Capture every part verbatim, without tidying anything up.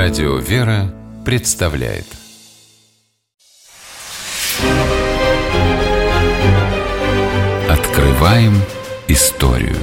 Радио «Вера» представляет. Открываем историю.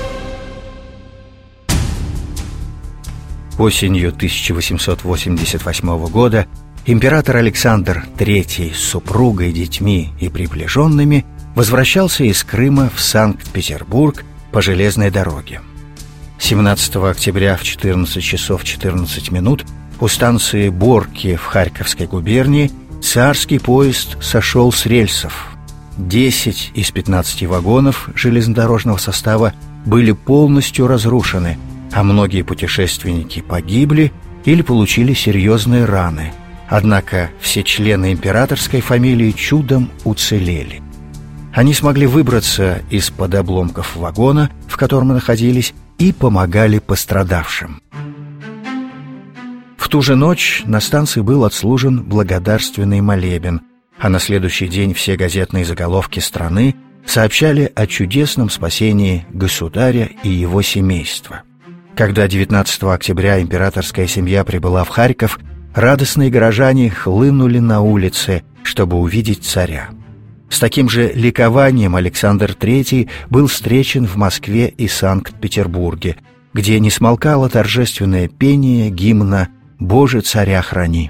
Осенью тысяча восемьсот восемьдесят восьмого года император Александр третий с супругой, детьми и приближенными возвращался из Крыма в Санкт-Петербург по железной дороге. семнадцатого октября в четырнадцать часов четырнадцать минут у станции Борки в Харьковской губернии царский поезд сошел с рельсов. десять из пятнадцати вагонов железнодорожного состава были полностью разрушены, а многие путешественники погибли или получили серьезные раны. Однако все члены императорской фамилии чудом уцелели. Они смогли выбраться из-под обломков вагона, в котором находились, и помогали пострадавшим. В ту же ночь на станции был отслужен благодарственный молебен, а на следующий день все газетные заголовки страны сообщали о чудесном спасении государя и его семейства. Когда девятнадцатого октября императорская семья прибыла в Харьков, радостные горожане хлынули на улицы, чтобы увидеть царя. С таким же ликованием Александр третий был встречен в Москве и Санкт-Петербурге, где не смолкало торжественное пение гимна «Боже, царя храни».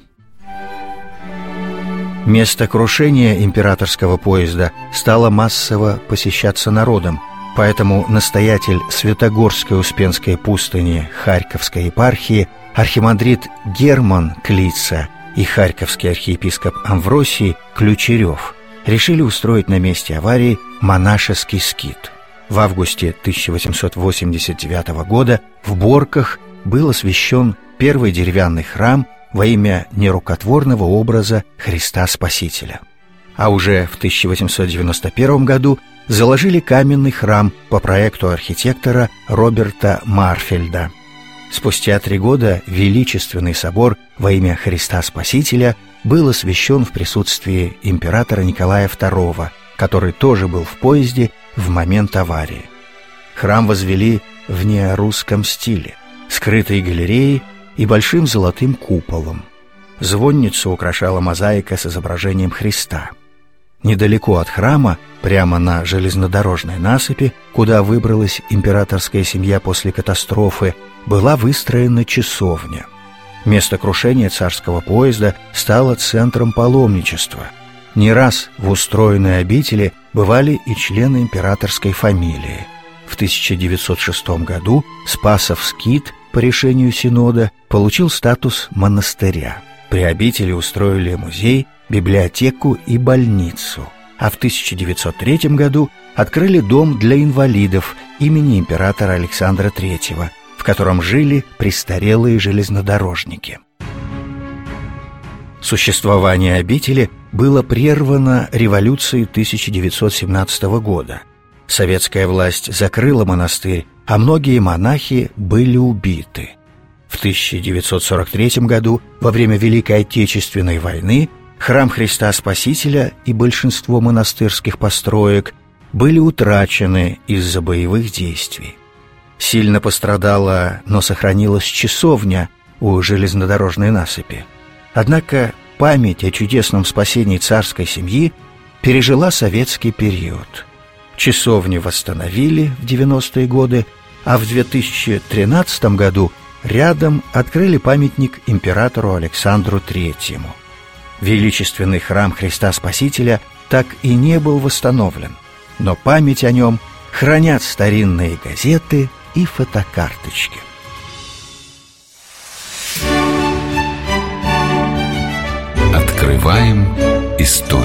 Место крушения императорского поезда стало массово посещаться народом, поэтому настоятель Святогорской Успенской пустыни Харьковской епархии архимандрит Герман Клица и харьковский архиепископ Амвросий Ключерев решили устроить на месте аварии монашеский скит. В августе тысяча восемьсот восемьдесят девятого года в Борках был освящен первый деревянный храм во имя нерукотворного образа Христа Спасителя. А уже в тысяча восемьсот девяносто первом году заложили каменный храм по проекту архитектора Роберта Марфельда. Спустя три года величественный собор во имя Христа Спасителя был освящен в присутствии императора Николая второго, который тоже был в поезде в момент аварии. Храм возвели в неорусском стиле, скрытой галереей и большим золотым куполом. Звонницу украшала мозаика с изображением Христа. Недалеко от храма, прямо на железнодорожной насыпи, куда выбралась императорская семья после катастрофы, была выстроена часовня. Место крушения царского поезда стало центром паломничества. Не раз в устроенной обители бывали и члены императорской фамилии. В тысяча девятьсот шестом году Спасов скит по решению Синода получил статус монастыря. При обители устроили музей, библиотеку и больницу. А в тысяча девятьсот третьем году открыли дом для инвалидов имени императора Александра третьего, в котором жили престарелые железнодорожники. Существование обители было прервано революцией тысяча девятьсот семнадцатого года. Советская власть закрыла монастырь, а многие монахи были убиты. В тысяча девятьсот сорок третьем году, во время Великой Отечественной войны, храм Христа Спасителя и большинство монастырских построек были утрачены из-за боевых действий. Сильно пострадала, но сохранилась часовня у железнодорожной насыпи. Однако память о чудесном спасении царской семьи пережила советский период. Часовню восстановили в девяностые годы, а в две тысячи тринадцатом году рядом открыли памятник императору Александру третьему. Величественный храм Христа Спасителя так и не был восстановлен, но память о нем хранят старинные газеты и фотокарточки. Открываем историю.